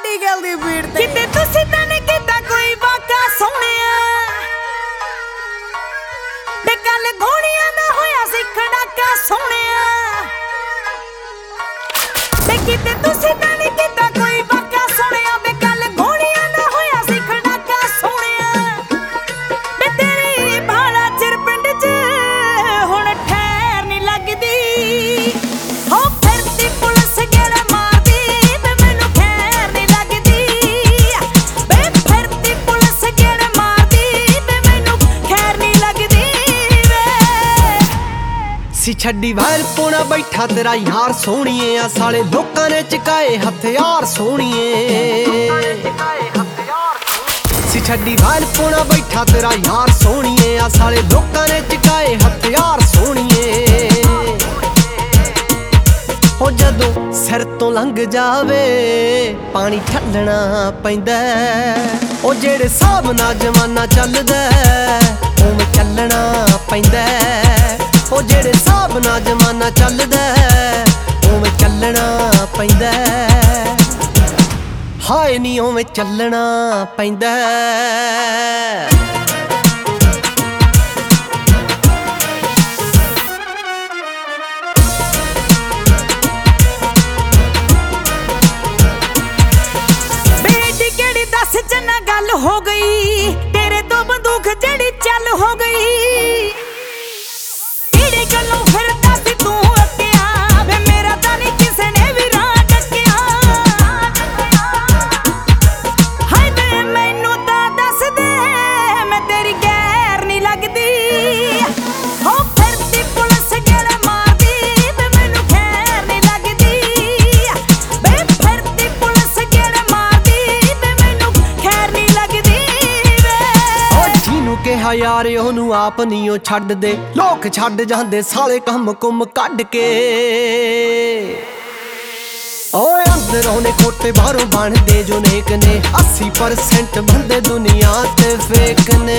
ਵੱਡੀ ਗੱਲ ਦੀ ਭੀੜ ਤੇ ਕਿਤੇ ਤੁਸੀਂ ਤਾਂ ਨਹੀਂ ਕੀਤਾ ਕੋਈ ਵਾਕਾ ਸੋਹਣਿਆ ਤੇ ਕੱਲ ਗੋਲੀਆਂ ਦਾ ਹੋਇਆ ਸੀ ਖੜਾਕਾ ਸੋਹਣਿਆ ਤੇ ਕਿਤੇ ਤੁਸੀਂ ਤਾਂ ਨਹੀਂ ਕੀਤਾ ਕੋਈ ਵਾਕਾ ਸੋਹਣਿਆ ਤੇ ਕੱਲ ਗੋਲੀਆਂ ਦਾ ਹੋਇਆ ਸੀ ਖੜਾਕਾ ਸੋਹਣਿਆ ਤੇ ਤੇਰੀ ਬਾਲਾ ਚਿਰ ਪਿੰਡ 'ਚ ਹੁਣ ਠਹਿਰ ਨਹੀਂ ਲੱਗਦੀ ਹੋ ਫਿਰਦੀ ਪੁਲਿਸ ਗੇੜਾ ਮਾਰਦੀ ਵੇ ਮੈਨੂੰ ਖੈਰ ਨਹੀਂ ਲੱਗਦੀ ਵੇ ਫਿਰਦੀ ਪੁਲਿਸ ਗੇੜਾ ਮਾਰਦੀ ਵੇ ਮੈਨੂੰ ਖੈਰ ਨਹੀਂ ਲੱਗਦੀ ਵੇ ਸੀ ਛੱਡੀ ਵਾਇਰ ਪੋਣਾ ਬੈਠਾ ਤੇਰਾ ਯਾਰ ਸੋਹਣੀਏ ਆ ਸਾਲੇ ਲੋਕਾਂ ਨੇ ਚਕਾਏ ਹਥਿਆਰ ਸੋਹਣੀਏ ਸੀ ਛੱਡੀ ਵਾਇਰ ਪੋਣਾ ਬੈਠਾ ਤੇਰਾ ਯਾਰ ਸੋਹਣੀਏ ਆ ਸਾਲੇ ਲੋਕਾਂ ਨੇ ਚਕਾਏ ਹਥਿਆਰ ਸੋਹਣੀਏ ਹੋ ਜਦੋਂ ਸਿਰ ਤੋਂ ਲੰਘ ਜਾਵੇ ਪਾਣੀ ਠੱਲਣਾ ਪੈਂਦਾ ਉਹ ਜਿਹੜੇ ਹਿਸਾਬ ਨਾਲ ਜ਼ਮਾਨਾ ਚੱਲਦਾ ਉਵੇਂ ਚੱਲਣਾ ਪੈਂਦਾ ਉਹ ਜਿਹੜੇ ਹਿਸਾਬ ਨਾਲ ਜ਼ਮਾਨਾ ਚੱਲਦਾ ਉਵੇਂ ਚੱਲਣਾ ਪੈਂਦਾ ਹਾਏ ਨੀ ਉਵੇਂ ਚੱਲਣਾ ਪੈਂਦਾ ਬੇਟੀ ਕਿਹੜੀ ਦੱਸ ਜਨਾ ਗੱਲ ਹੋ ਗਈ ਤੇਰੇ ਤੋਂ ਬੰਦੂਕ ਜਿਹੜੀ ਚੱਲ ਹੋ ਗਈ ਕਿਹੜੀ ਗੱਲੋਂ ਫਿਰਦਾ ਸੀ ਤੂੰ ਅੱਕਿਆ ਵੇ ਮੇਰਾ ਤਾਂ ਨਹੀਂ ਕਿਸੇ ਨੇ ਵੀ ਰਾਹ ਟੱਕਿਆ ਹਾਏ ਵੇ ਮੈਨੂੰ ਤਾਂ ਦੱਸ ਦੇ ਮੈਂ ਤੇਰੀ ਗੈਰ ਨਹੀਂ ਲੱਗਦੀ ਹੋ ਫਿਰਦੀ ਪੁਲਿਸ ਗੇੜਾ ਮਾਰਦੀ ਵੇ ਮੈਨੂੰ ਖੈਰ ਨਹੀਂ ਲੱਗਦੀ ਵੇ ਫਿਰਦੀ ਪੁਲਿਸ ਗੇੜਾ ਮਾਰਦੀ ਵੇ ਮੈਨੂੰ ਖੈਰ ਨਹੀਂ ਲੱਗਦੀ ਵੇ ਉਹ ਜਿਹਨੂੰ ਕਿਹਾ ਯਾਰ ਉਹਨੂੰ ਆਪ ਨਹੀਂ ਉਹ ਛੱਡਦੇ ਲੋਕ ਛੱਡ ਜਾਂਦੇ ਸਾਲੇ ਕੰਮ ਕੁੰਮ ਕੱਢ ਕੇ ਓਏ ਅੰਦਰੋਂ ਨੇ ਖੋਟੇ ਬਾਹਰੋਂ ਬਣਦੇ ਜੋ ਨੇਕ ਨੇ 80% ਬੰਦੇ ਦੁਨੀਆ ਤੇ ਫੇਕ ਨੇ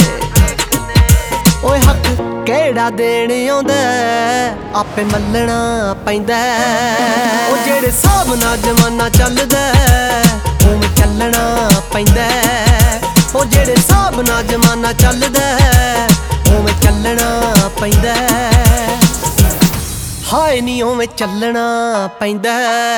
ਓਏ ਹੱਕ ਕਿਹੜਾ ਦੇਣ ਆਉਂਦਾ ਆਪੇ ਮੱਲਣਾ ਪੈਂਦਾ ਉਹ ਜਿਹੜੇ ਹਿਸਾਬ ਨਾਲ ਜ਼ਮਾਨਾ ਚੱਲਦਾ ਉਵੇਂ ਚੱਲਣਾ ਪੈਂਦਾ ਉਹ ਜਿਹੜੇ ਹਿਸਾਬ ਨਾਲ ਜ਼ਮਾਨਾ ਚੱਲਦਾ ਉਵੇਂ ਚੱਲਣਾ ਪੈਂਦਾ ਹਾਏ ਨੀ ਉਵੇਂ ਚੱਲਣਾ ਪੈਂਦਾ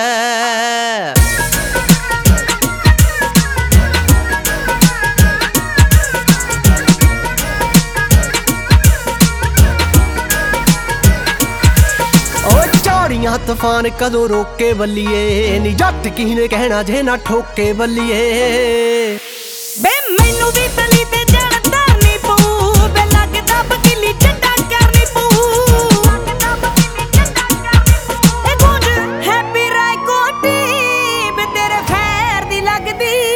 ਓ ਝਾੜੀਆਂ ਤੂਫਾਨ ਕਦੋਂ ਰੋਕੇ ਬੱਲੀਏ ਨੀ ਜੱਟ ਕਿਹਨੇ ਕਹਿਣਾ ਜੇ ਨਾ ਠੋਕੇ ਬੱਲੀਏ ਬੇ ਮੈਨੂੰ ਵੀ ਤਲੀ ਤੇ ਜਾਣ ਧਰਨੀ ਪਊ ਬੇ ਲੱਗਦਾ ਬਕਿਲੀ ਚੱਡਾ ਕਰਨੀ ਪਊ ਇਹ ਗੂੰਜ ਹੈਪੀ ਰਾਏ ਕੋਟੀ ਬੇ ਤੇਰੇ ਫੇਰ ਦੀ ਲੱਗਦੀ